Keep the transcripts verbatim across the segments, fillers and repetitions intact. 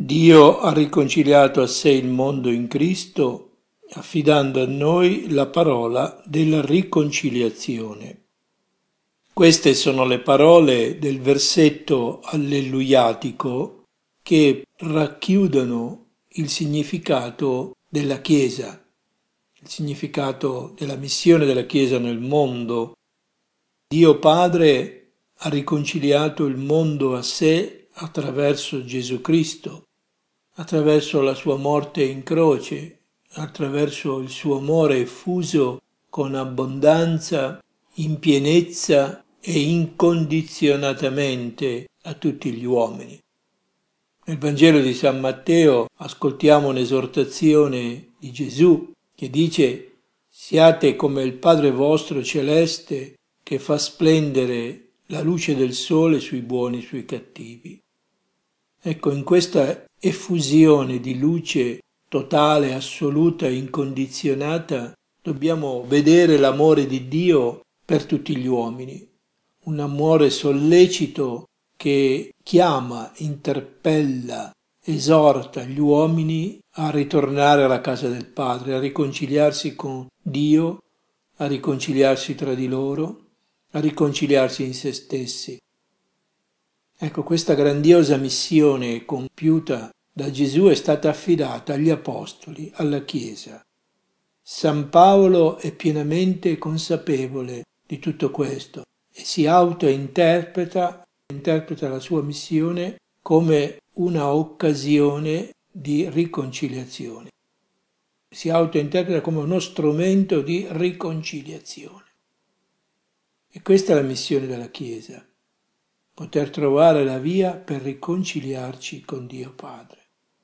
Dio ha riconciliato a sé il mondo in Cristo, affidando a noi la parola della riconciliazione. Queste sono le parole del versetto alleluiatico che racchiudono il significato della Chiesa, il significato della missione della Chiesa nel mondo. Dio Padre ha riconciliato il mondo a sé attraverso Gesù Cristo, attraverso la sua morte in croce, attraverso il suo amore effuso con abbondanza, in pienezza e incondizionatamente a tutti gli uomini. Nel Vangelo di San Matteo ascoltiamo un'esortazione di Gesù che dice: «Siate come il Padre vostro celeste che fa splendere la luce del sole sui buoni e sui cattivi». Ecco, in questa effusione di luce totale, assoluta, incondizionata, dobbiamo vedere l'amore di Dio per tutti gli uomini, un amore sollecito che chiama, interpella, esorta gli uomini a ritornare alla casa del Padre, a riconciliarsi con Dio, a riconciliarsi tra di loro, a riconciliarsi in se stessi. Ecco, questa grandiosa missione compiuta da Gesù è stata affidata agli Apostoli, alla Chiesa. San Paolo è pienamente consapevole di tutto questo e si autointerpreta, interpreta la sua missione come una occasione di riconciliazione. Si autointerpreta come uno strumento di riconciliazione. E questa è la missione della Chiesa. Poter trovare la via per riconciliarci con Dio Padre.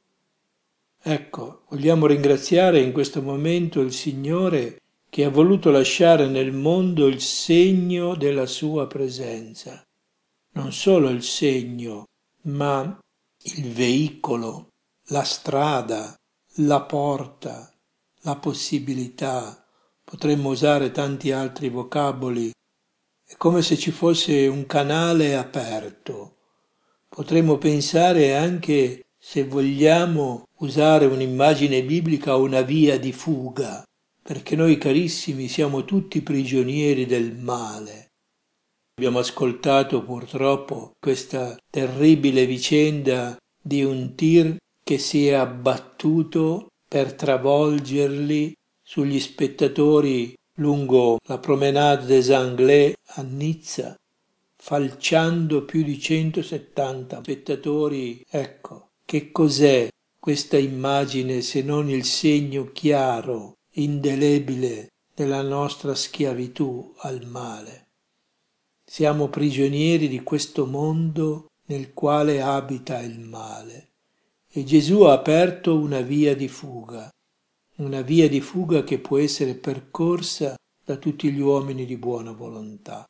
Ecco, vogliamo ringraziare in questo momento il Signore che ha voluto lasciare nel mondo il segno della sua presenza. Non solo il segno, ma il veicolo, la strada, la porta, la possibilità. Potremmo usare tanti altri vocaboli. È come se ci fosse un canale aperto. Potremmo pensare anche, se vogliamo usare un'immagine biblica, una via di fuga, perché noi carissimi siamo tutti prigionieri del male. Abbiamo ascoltato purtroppo questa terribile vicenda di un tir che si è abbattuto per travolgerli sugli spettatori lungo la Promenade des Anglais a Nizza, falciando più di centosettanta spettatori. Ecco, che cos'è questa immagine se non il segno chiaro, indelebile della nostra schiavitù al male? Siamo prigionieri di questo mondo nel quale abita il male e Gesù ha aperto una via di fuga. Una via di fuga che può essere percorsa da tutti gli uomini di buona volontà.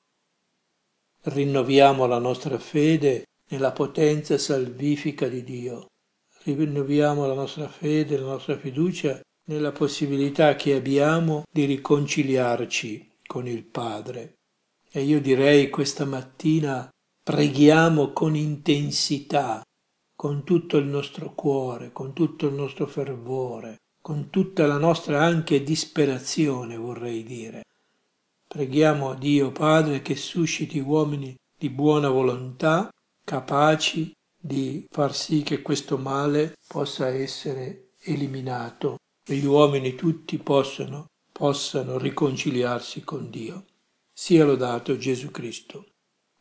Rinnoviamo la nostra fede nella potenza salvifica di Dio. Rinnoviamo la nostra fede, la nostra fiducia nella possibilità che abbiamo di riconciliarci con il Padre. E io direi questa mattina preghiamo con intensità, con tutto il nostro cuore, con tutto il nostro fervore, con tutta la nostra anche disperazione, vorrei dire. Preghiamo Dio Padre che susciti uomini di buona volontà, capaci di far sì che questo male possa essere eliminato e gli uomini tutti possano, possano riconciliarsi con Dio. Sia lodato Gesù Cristo.